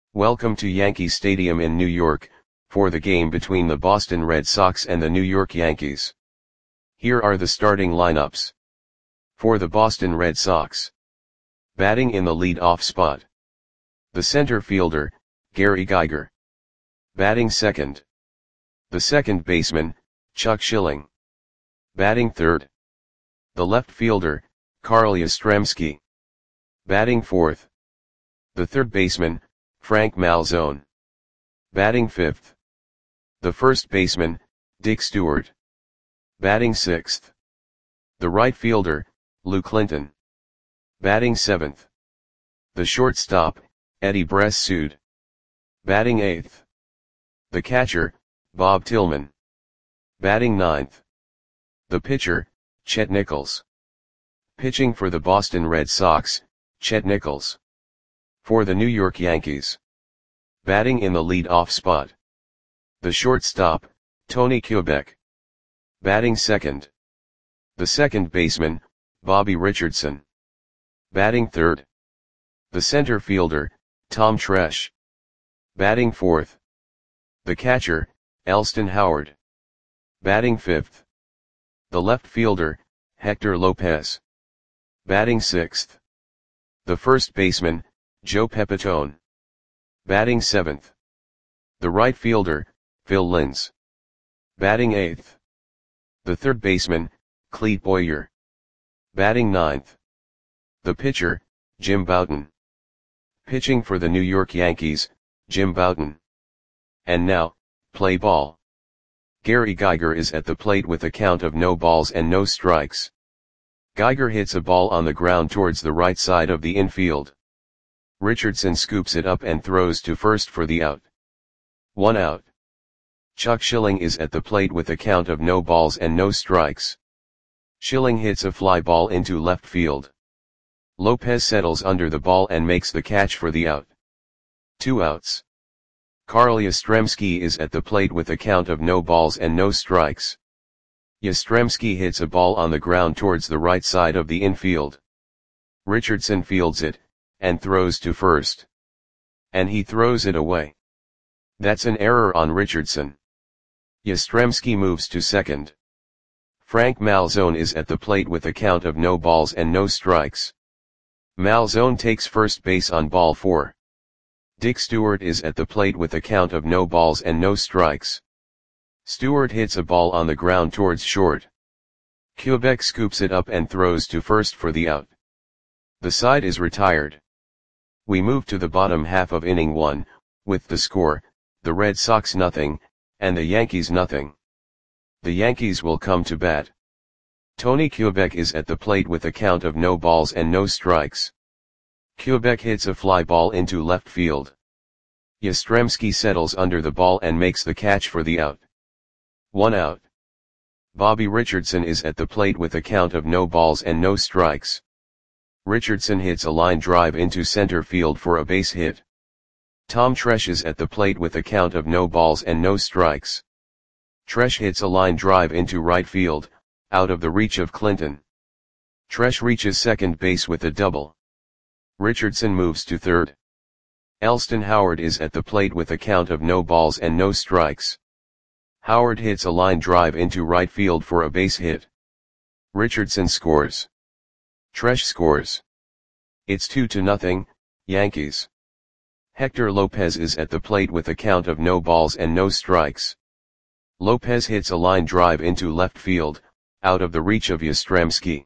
Welcome to Yankee Stadium in New York, for the game between the Boston Red Sox and the New York Yankees. Here are the starting lineups. For the Boston Red Sox. Batting in the lead-off spot. The center fielder, Gary Geiger. Batting second. The second baseman, Chuck Schilling. Batting third. The left fielder, Carl Yastrzemski. Batting fourth. The third baseman, Frank Malzone. Batting fifth. The first baseman, Dick Stewart. Batting sixth. The right fielder, Lou Clinton. Batting seventh. The shortstop, Eddie Bressoud. Batting eighth. The catcher, Bob Tillman. Batting ninth. The pitcher, Chet Nichols. Pitching for the Boston Red Sox, Chet Nichols. For the New York Yankees. Batting in the lead-off spot. The shortstop, Tony Kubek. Batting second. The second baseman, Bobby Richardson. Batting third. The center fielder, Tom Tresh. Batting fourth. The catcher, Elston Howard. Batting fifth. The left fielder, Hector Lopez. Batting sixth. The first baseman, Joe Pepitone. Batting seventh. The right fielder, Phil Linz. Batting eighth. The third baseman, Clete Boyer. Batting ninth. The pitcher, Jim Bouton. Pitching for the New York Yankees, Jim Bouton. And now, play ball. Gary Geiger is at the plate with a count of no balls and no strikes. Geiger hits a ball on the ground towards the right side of the infield. Richardson scoops it up and throws to first for the out. 1 out. Chuck Schilling is at the plate with a count of no balls and no strikes. Schilling hits a fly ball into left field. Lopez settles under the ball and makes the catch for the out. 2 outs. Carl Yastrzemski is at the plate with a count of no balls and no strikes. Yastrzemski hits a ball on the ground towards the right side of the infield. Richardson fields it, and throws to first. And he throws it away. That's an error on Richardson. Yastrzemski moves to second. Frank Malzone is at the plate with a count of no balls and no strikes. Malzone takes first base on ball 4. Dick Stewart is at the plate with a count of no balls and no strikes. Stewart hits a ball on the ground towards short. Kubek scoops it up and throws to first for the out. The side is retired. We move to the bottom half of inning 1, with the score, the Red Sox 0, and the Yankees 0. The Yankees will come to bat. Tony Kubek is at the plate with a count of no balls and no strikes. Kubek hits a fly ball into left field. Yastrzemski settles under the ball and makes the catch for the out. 1 out. Bobby Richardson is at the plate with a count of no balls and no strikes. Richardson hits a line drive into center field for a base hit. Tom Tresh is at the plate with a count of no balls and no strikes. Tresh hits a line drive into right field, out of the reach of Clinton. Tresh reaches second base with a double. Richardson moves to third. Elston Howard is at the plate with a count of no balls and no strikes. Howard hits a line drive into right field for a base hit. Richardson scores. Tresh scores. It's 2-0, Yankees. Hector Lopez is at the plate with a count of no balls and no strikes. Lopez hits a line drive into left field, out of the reach of Yastrzemski.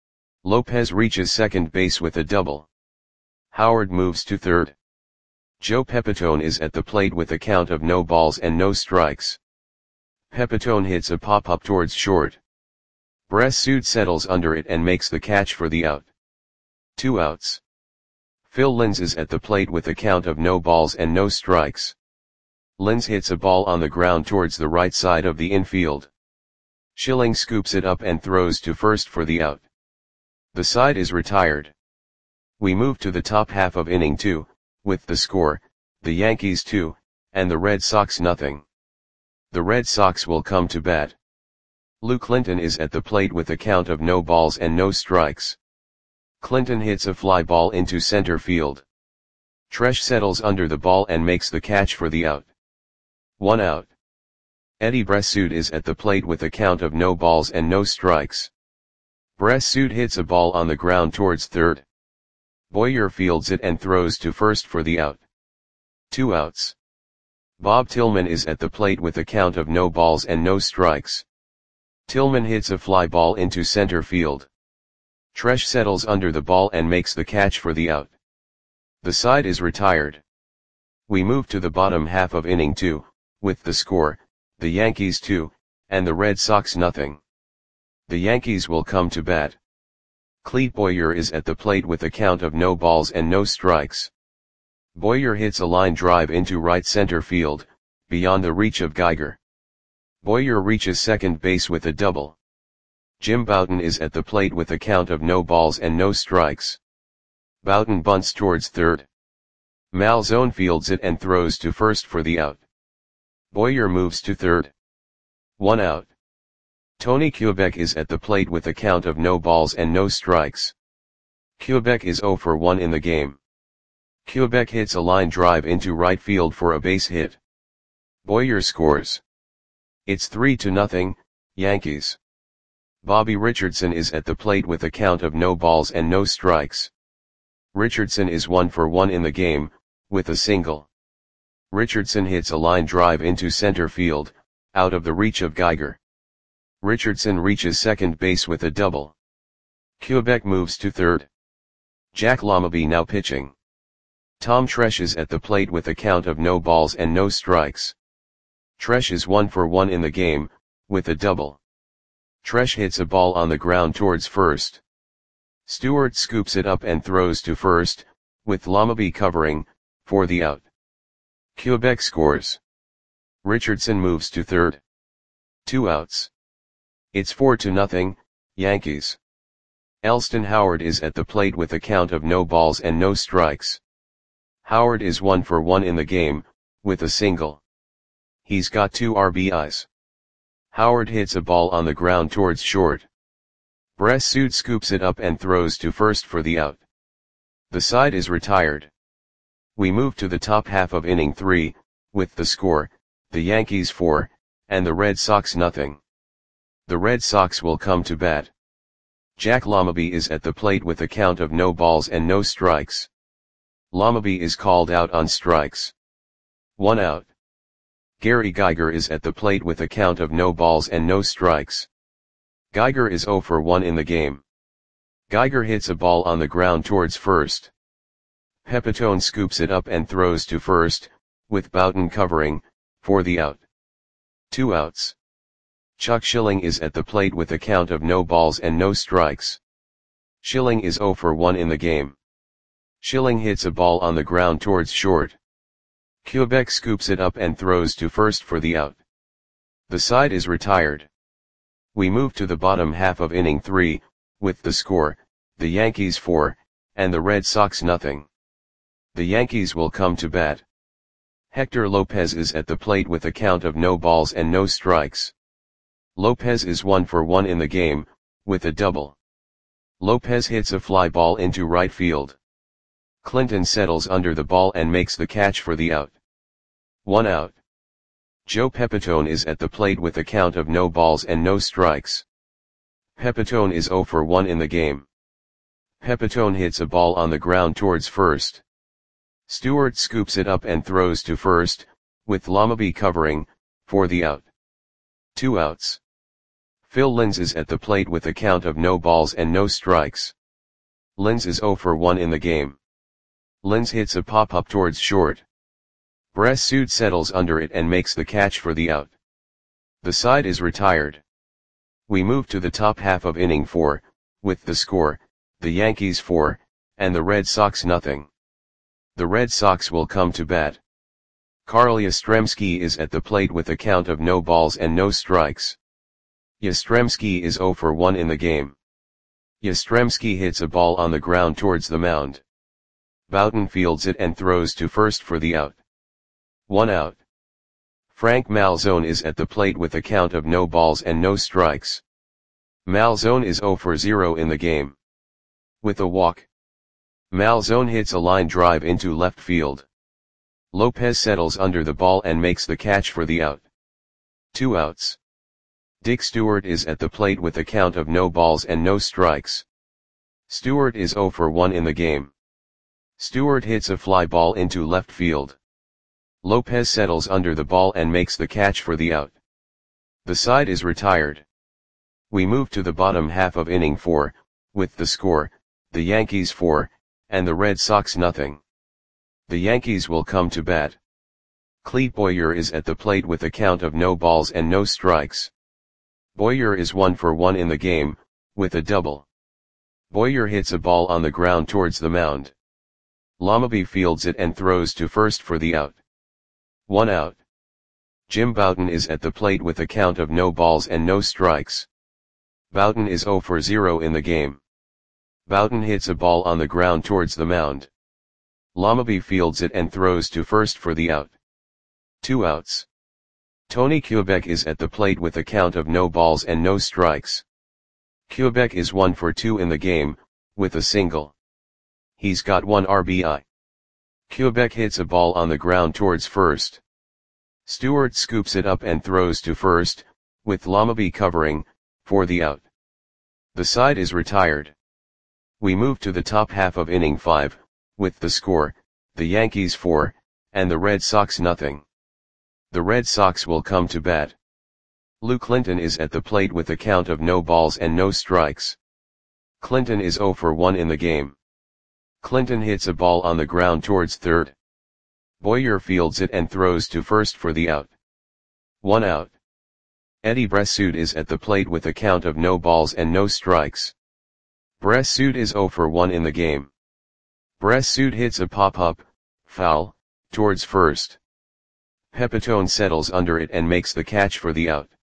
Lopez reaches second base with a double. Howard moves to third. Joe Pepitone is at the plate with a count of no balls and no strikes. Pepitone hits a pop-up towards short. Bressoud settles under it and makes the catch for the out. 2 outs. Phil Linz is at the plate with a count of no balls and no strikes. Linz hits a ball on the ground towards the right side of the infield. Schilling scoops it up and throws to first for the out. The side is retired. We move to the top half of inning 2, with the score, the Yankees 2, and the Red Sox 0. The Red Sox will come to bat. Lou Clinton is at the plate with a count of no balls and no strikes. Clinton hits a fly ball into center field. Tresh settles under the ball and makes the catch for the out. 1 out. Eddie Bressoud is at the plate with a count of no balls and no strikes. Bressoud hits a ball on the ground towards third. Boyer fields it and throws to first for the out. 2 outs. Bob Tillman is at the plate with a count of no balls and no strikes. Tillman hits a fly ball into center field. Tresh settles under the ball and makes the catch for the out. The side is retired. We move to the bottom half of inning 2, with the score, the Yankees 2, and the Red Sox nothing. The Yankees will come to bat. Clete Boyer is at the plate with a count of no balls and no strikes. Boyer hits a line drive into right center field, beyond the reach of Geiger. Boyer reaches second base with a double. Jim Bouton is at the plate with a count of no balls and no strikes. Bouton bunts towards third. Malzone fields it and throws to first for the out. Boyer moves to third. 1 out. Tony Kubek is at the plate with a count of no balls and no strikes. Kubek is 0 for 1 in the game. Kubek hits a line drive into right field for a base hit. Boyer scores. It's 3-0, Yankees. Bobby Richardson is at the plate with a count of no balls and no strikes. Richardson is 1 for 1 in the game, with a single. Richardson hits a line drive into center field, out of the reach of Geiger. Richardson reaches second base with a double. Kubek moves to third. Jack Lamabee now pitching. Tom Tresh is at the plate with a count of no balls and no strikes. Tresh is 1 for 1 in the game, with a double. Tresh hits a ball on the ground towards first. Stewart scoops it up and throws to first, with Lamabee covering, for the out. Kubek scores. Richardson moves to third. 2 outs. It's 4-0, Yankees. Elston Howard is at the plate with a count of no balls and no strikes. Howard is 1 for 1 in the game, with a single. He's got 2 RBIs. Howard hits a ball on the ground towards short. Bressoud scoops it up and throws to first for the out. The side is retired. We move to the top half of inning 3, with the score, the Yankees 4, and the Red Sox nothing. The Red Sox will come to bat. Jack Lamabee is at the plate with a count of no balls and no strikes. Lamabee is called out on strikes. 1 out. Gary Geiger is at the plate with a count of no balls and no strikes. Geiger is 0 for 1 in the game. Geiger hits a ball on the ground towards first. Pepitone scoops it up and throws to first, with Bouton covering, for the out. 2 outs. Chuck Schilling is at the plate with a count of no balls and no strikes. Schilling is 0 for 1 in the game. Schilling hits a ball on the ground towards short. Kubek scoops it up and throws to first for the out. The side is retired. We move to the bottom half of inning 3, with the score, the Yankees 4, and the Red Sox nothing. The Yankees will come to bat. Hector Lopez is at the plate with a count of no balls and no strikes. Lopez is 1 for 1 in the game, with a double. Lopez hits a fly ball into right field. Clinton settles under the ball and makes the catch for the out. 1 out. Joe Pepitone is at the plate with a count of no balls and no strikes. Pepitone is 0 for 1 in the game. Pepitone hits a ball on the ground towards first. Stewart scoops it up and throws to first, with Lamabee covering, for the out. 2 outs. Phil Linz is at the plate with a count of no balls and no strikes. Linz is 0 for 1 in the game. Linz hits a pop-up towards short. Bressoud settles under it and makes the catch for the out. The side is retired. We move to the top half of inning 4, with the score, the Yankees 4, and the Red Sox nothing. The Red Sox will come to bat. Carl Yastrzemski is at the plate with a count of no balls and no strikes. Yastrzemski is 0 for 1 in the game. Yastrzemski hits a ball on the ground towards the mound. Bouton fields it and throws to first for the out. 1 out. Frank Malzone is at the plate with a count of no balls and no strikes. Malzone is 0 for 0 in the game. With a walk. Malzone hits a line drive into left field. Lopez settles under the ball and makes the catch for the out. 2 outs. Dick Stewart is at the plate with a count of no balls and no strikes. Stewart is 0 for 1 in the game. Stewart hits a fly ball into left field. Lopez settles under the ball and makes the catch for the out. The side is retired. We move to the bottom half of inning 4, with the score, the Yankees 4, and the Red Sox nothing. The Yankees will come to bat. Clete Boyer is at the plate with a count of no balls and no strikes. Boyer is 1 for 1 in the game, with a double. Boyer hits a ball on the ground towards the mound. Lamabee fields it and throws to first for the out. 1 out. Jim Bouton is at the plate with a count of no balls and no strikes. Bouton is 0 for 0 in the game. Bouton hits a ball on the ground towards the mound. Lamabee fields it and throws to first for the out. 2 outs. Tony Kubek is at the plate with a count of no balls and no strikes. Kubek is 1 for 2 in the game, with a single. He's got 1 RBI. Kubek hits a ball on the ground towards first. Stewart scoops it up and throws to first, with Lamabee covering, for the out. The side is retired. We move to the top half of inning 5, with the score, the Yankees 4, and the Red Sox nothing. The Red Sox will come to bat. Lou Clinton is at the plate with a count of no balls and no strikes. Clinton is 0 for 1 in the game. Clinton hits a ball on the ground towards third. Boyer fields it and throws to first for the out. 1 out. Eddie Bressoud is at the plate with a count of no balls and no strikes. Bressoud is 0 for 1 in the game. Bressoud hits a pop-up, foul, towards first. Pepitone settles under it and makes the catch for the out.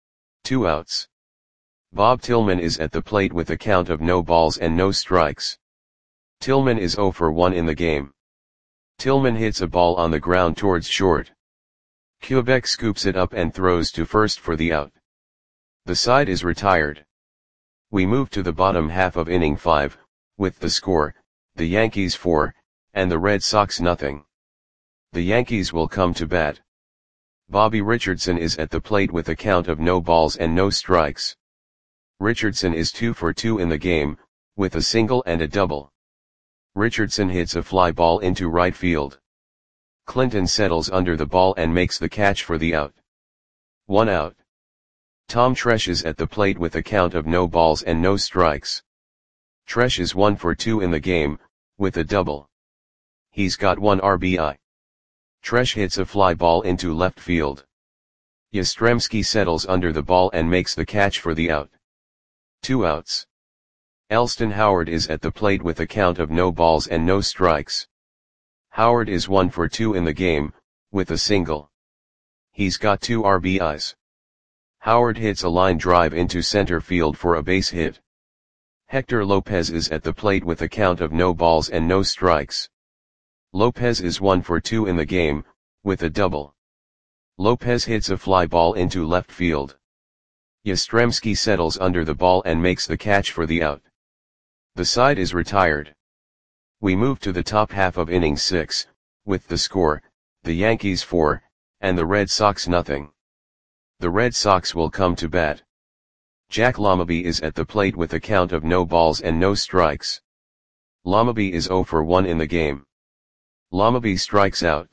2 outs. Bob Tillman is at the plate with a count of no balls and no strikes. Tillman is 0 for 1 in the game. Tillman hits a ball on the ground towards short. Kubek scoops it up and throws to first for the out. The side is retired. We move to the bottom half of inning 5, with the score, the Yankees 4, and the Red Sox nothing. The Yankees will come to bat. Bobby Richardson is at the plate with a count of no balls and no strikes. Richardson is 2 for 2 in the game, with a single and a double. Richardson hits a fly ball into right field. Clinton settles under the ball and makes the catch for the out. 1 out. Tom Tresh is at the plate with a count of no balls and no strikes. Tresh is 1 for 2 in the game, with a double. He's got 1 RBI. Tresh hits a fly ball into left field. Yastrzemski settles under the ball and makes the catch for the out. 2 outs. Elston Howard is at the plate with a count of no balls and no strikes. Howard is 1 for 2 in the game, with a single. He's got 2 RBIs. Howard hits a line drive into center field for a base hit. Hector Lopez is at the plate with a count of no balls and no strikes. Lopez is 1 for 2 in the game, with a double. Lopez hits a fly ball into left field. Yastrzemski settles under the ball and makes the catch for the out. The side is retired. We move to the top half of inning 6, with the score, the Yankees 4, and the Red Sox nothing. The Red Sox will come to bat. Jack Lamabee is at the plate with a count of no balls and no strikes. Lamabee is 0 for 1 in the game. Lamabee strikes out.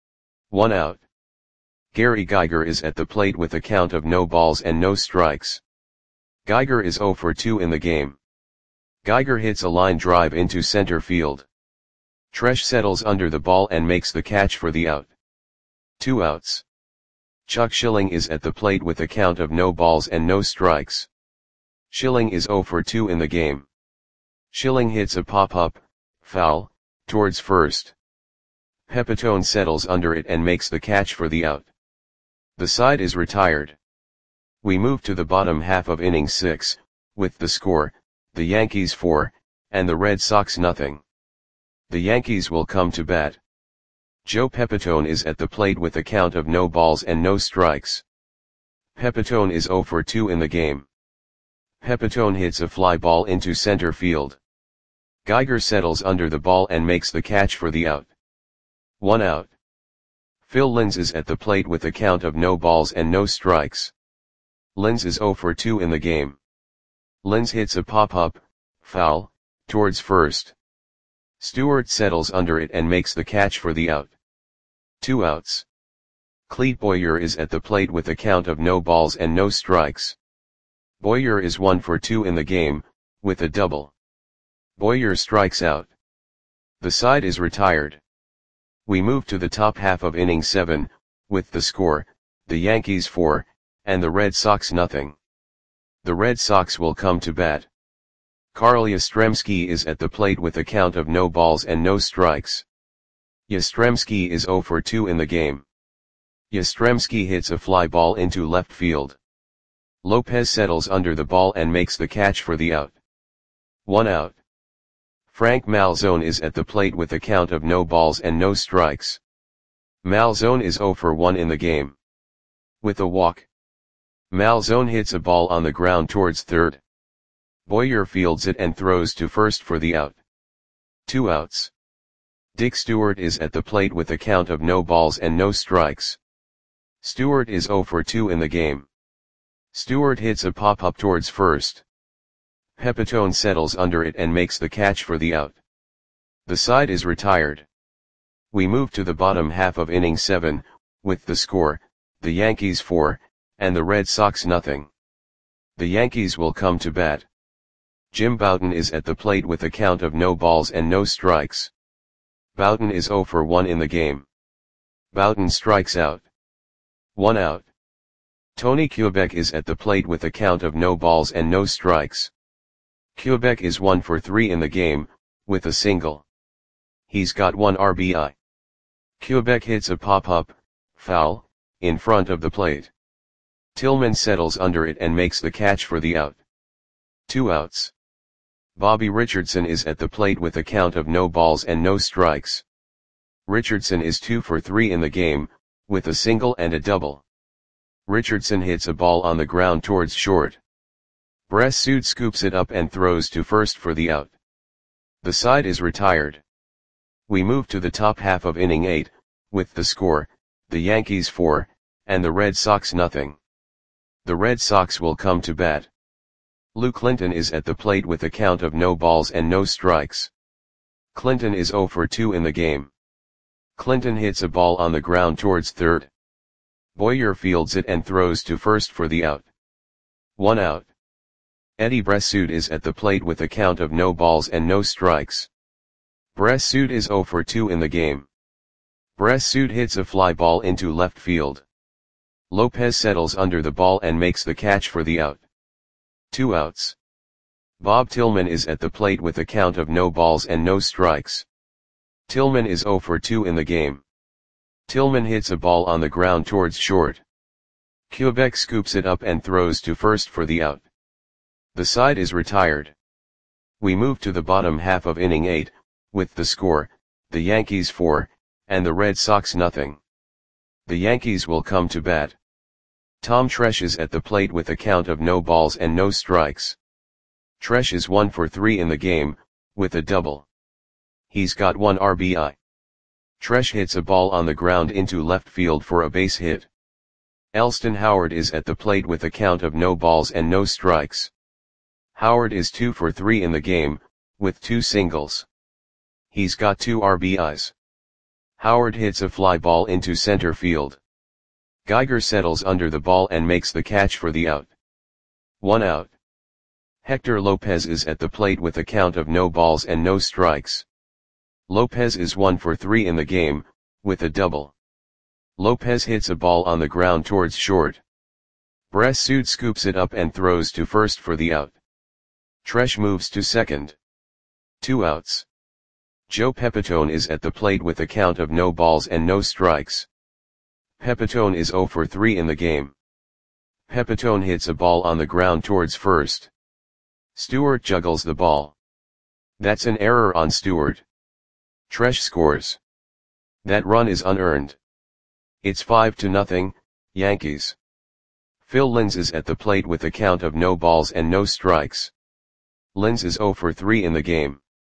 1 out. Gary Geiger is at the plate with a count of no balls and no strikes. Geiger is 0 for 2 in the game. Geiger hits a line drive into center field. Tresh settles under the ball and makes the catch for the out. 2 outs. Chuck Schilling is at the plate with a count of no balls and no strikes. Schilling is 0 for 2 in the game. Schilling hits a pop-up, foul, towards first. Pepitone settles under it and makes the catch for the out. The side is retired. We move to the bottom half of inning 6, with the score, the Yankees 4, and the Red Sox nothing. The Yankees will come to bat. Joe Pepitone is at the plate with a count of no balls and no strikes. Pepitone is 0 for 2 in the game. Pepitone hits a fly ball into center field. Geiger settles under the ball and makes the catch for the out. 1 out. Phil Linz is at the plate with a count of no balls and no strikes. Linz is 0 for 2 in the game. Linz hits a pop-up, foul, towards first. Stewart settles under it and makes the catch for the out. 2 outs. Clete Boyer is at the plate with a count of no balls and no strikes. Boyer is 1 for 2 in the game, with a double. Boyer strikes out. The side is retired. We move to the top half of inning 7, with the score, the Yankees 4, and the Red Sox nothing. The Red Sox will come to bat. Carl Yastrzemski is at the plate with a count of no balls and no strikes. Yastrzemski is 0 for 2 in the game. Yastrzemski hits a fly ball into left field. Lopez settles under the ball and makes the catch for the out. 1 out. Frank Malzone is at the plate with a count of no balls and no strikes. Malzone is 0 for 1 in the game. With a walk. Malzone hits a ball on the ground towards third. Boyer fields it and throws to first for the out. 2 outs. Dick Stewart is at the plate with a count of no balls and no strikes. Stewart is 0 for 2 in the game. Stewart hits a pop-up towards first. Pepitone settles under it and makes the catch for the out. The side is retired. We move to the bottom half of inning 7, with the score, the Yankees 4, and the Red Sox nothing. The Yankees will come to bat. Jim Bouton is at the plate with a count of no balls and no strikes. Bouton is 0 for 1 in the game. Bouton strikes out. 1 out. Tony Kubek is at the plate with a count of no balls and no strikes. Kubek is 1 for 3 in the game, with a single. He's got 1 RBI. Kubek hits a pop-up, foul, in front of the plate. Tillman settles under it and makes the catch for the out. 2 outs. Bobby Richardson is at the plate with a count of no balls and no strikes. Richardson is 2 for 3 in the game, with a single and a double. Richardson hits a ball on the ground towards short. Bressud scoops it up and throws to first for the out. The side is retired. We move to the top half of inning 8, with the score, the Yankees 4, and the Red Sox nothing. The Red Sox will come to bat. Lou Clinton is at the plate with a count of no balls and no strikes. Clinton is 0 for 2 in the game. Clinton hits a ball on the ground towards third. Boyer fields it and throws to first for the out. 1 out. Eddie Bressud is at the plate with a count of no balls and no strikes. Bressud is 0 for 2 in the game. Bressud hits a fly ball into left field. Lopez settles under the ball and makes the catch for the out. 2 outs. Bob Tillman is at the plate with a count of no balls and no strikes. Tillman is 0 for 2 in the game. Tillman hits a ball on the ground towards short. Kubek scoops it up and throws to first for the out. The side is retired. We move to the bottom half of inning 8, with the score, the Yankees 4, and the Red Sox nothing. The Yankees will come to bat. Tom Tresh is at the plate with a count of no balls and no strikes. Tresh is 1 for 3 in the game, with a double. He's got 1 RBI. Tresh hits a ball on the ground into left field for a base hit. Elston Howard is at the plate with a count of no balls and no strikes. Howard is 2 for 3 in the game, with 2 singles. He's got 2 RBIs. Howard hits a fly ball into center field. Geiger settles under the ball and makes the catch for the out. 1 out. Hector Lopez is at the plate with a count of no balls and no strikes. Lopez is 1 for 3 in the game, with a double. Lopez hits a ball on the ground towards short. Bressud scoops it up and throws to first for the out. Tresh moves to second. 2 outs. Joe Pepitone is at the plate with a count of no balls and no strikes. Pepitone is 0 for 3 in the game. Pepitone hits a ball on the ground towards first. Stewart juggles the ball. That's an error on Stewart. Tresh scores. That run is unearned. It's 5-0, Yankees. Phil Linz is at the plate with a count of no balls and no strikes. Linz is 0 for 3 in the game.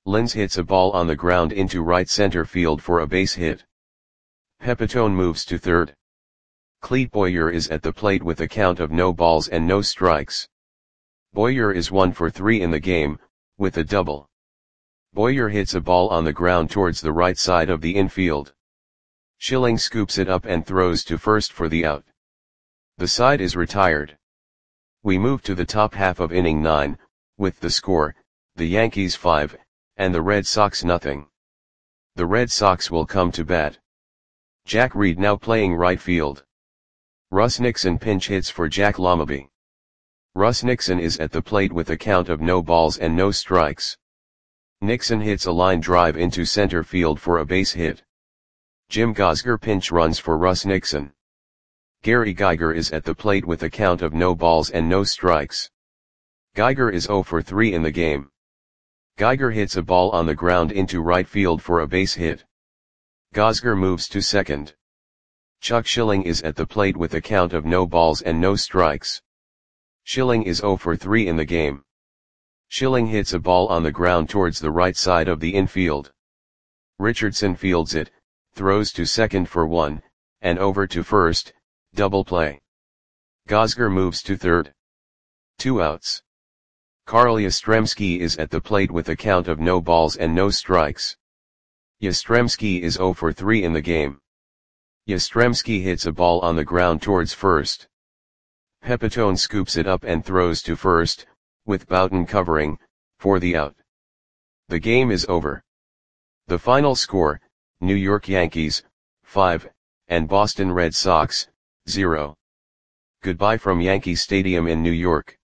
Linz hits a ball on the ground into right center field for a base hit. Pepitone moves to third. Clete Boyer is at the plate with a count of no balls and no strikes. Boyer is 1 for 3 in the game, with a double. Boyer hits a ball on the ground towards the right side of the infield. Schilling scoops it up and throws to first for the out. The side is retired. We move to the top half of inning 9, with the score, the Yankees 5, and the Red Sox nothing. The Red Sox will come to bat. Jack Reed now playing right field. Russ Nixon pinch hits for Jack Lamaby. Russ Nixon is at the plate with a count of no balls and no strikes. Nixon hits a line drive into center field for a base hit. Jim Gosger pinch runs for Russ Nixon. Gary Geiger is at the plate with a count of no balls and no strikes. Geiger is 0 for 3 in the game. Geiger hits a ball on the ground into right field for a base hit. Gosger moves to second. Chuck Schilling is at the plate with a count of no balls and no strikes. Schilling is 0 for 3 in the game. Schilling hits a ball on the ground towards the right side of the infield. Richardson fields it, throws to second for 1, and over to first, double play. Gosger moves to third. 2 outs. Carl Yastrzemski is at the plate with a count of no balls and no strikes. Yastrzemski is 0 for 3 in the game. Yastrzemski hits a ball on the ground towards first. Pepitone scoops it up and throws to first, with Boughton covering, for the out. The game is over. The final score, New York Yankees, 5, and Boston Red Sox, 0. Goodbye from Yankee Stadium in New York.